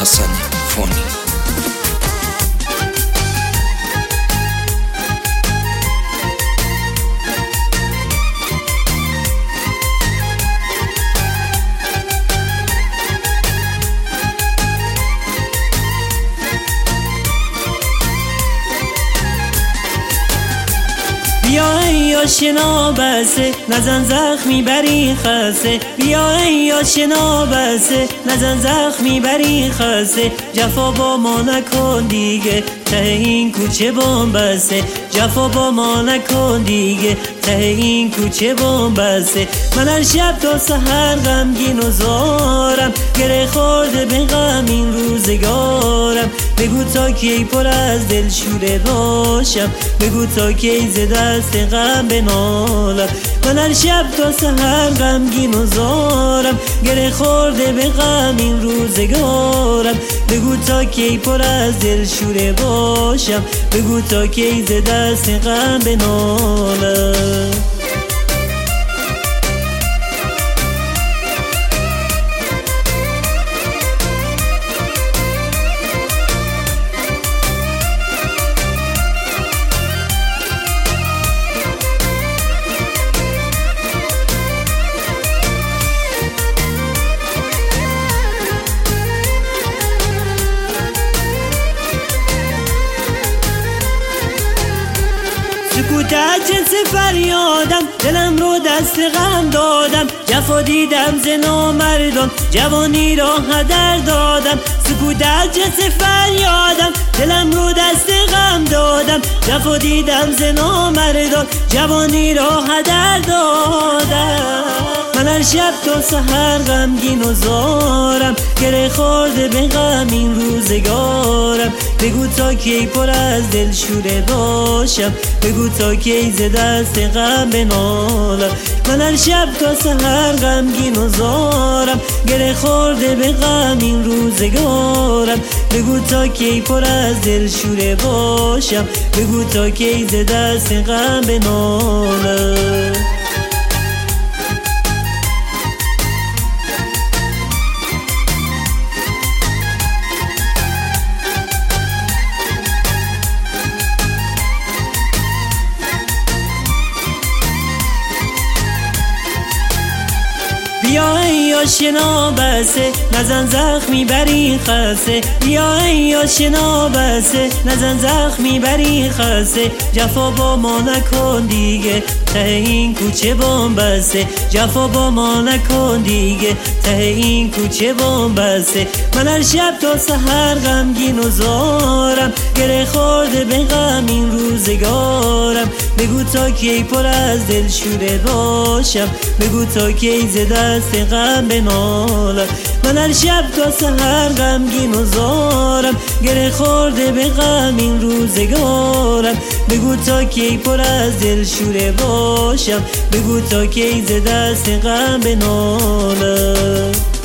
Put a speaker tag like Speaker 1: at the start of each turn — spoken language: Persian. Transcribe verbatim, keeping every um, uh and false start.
Speaker 1: حسن فونی.
Speaker 2: بیا ای آشنا بسه نزن زخمی بری خسته، بیا ای آشنا بسه نزن زخمی بری خسته، جفا با ما نکن دیگه ته این کوچه بم بسته، جفا با ما نکن دیگه ته این کوچه بم بسته. من هر شب تا سحر غمگین و زارم، گره خورده به غم این روزگارم. بگو تا کی پر از دل شوره باشم، بگو تا کی ز دست غم بنالم. من هر شب تا سحر غمگین و زارم، گره خورده به غم این روزگارم. بگو تا کی پر از دل شوره باشم، بگو تا کی ز دست غم بنالم. سکوت از جنس فریادم، دلم رو دست غم دادم. جفا دیدم ز نامردان، جوانی را هدر دادم. سکوت از جنس فریادم، دلم رو دست غم دادم. جفا دیدم ز نامردان، جوانی را هدر دادم. من هر شب تا سحر غمگین و زارم، گره خورده به غم این روزگارم. بگو تا کی پر از دل شوره باشم، بگو تا کی ز دست غم بنالم. من هر شب تا سحر غمگین و زارم، گره خورده به غم این روزگارم. بگو تا کی پر از دل شوره باشم، بگو تا کی ز دست غم بنالم. بیا ای آشنا بسه نزن زخمی بری خسته، بیا ای آشنا بسه نزن زخمی بری خسته. جفا با ما نکن دیگه ته این کوچه بم بسته، جفا با ما نکن دیگه ته این کوچه بم بسته. من هر شب تا سحر غمگین و زارم، گره خورده به غم این روزگارم. بگو تا کی پر از دل شوره باشم، بگو تا کی ز دست غم بنالم. من هر شب تا سحر غمگین و زارم، گره خورده به غم این روزگارم. بگو تا کی پر از دل شوره باشم، بگو تا کی ز دست غم بنالم.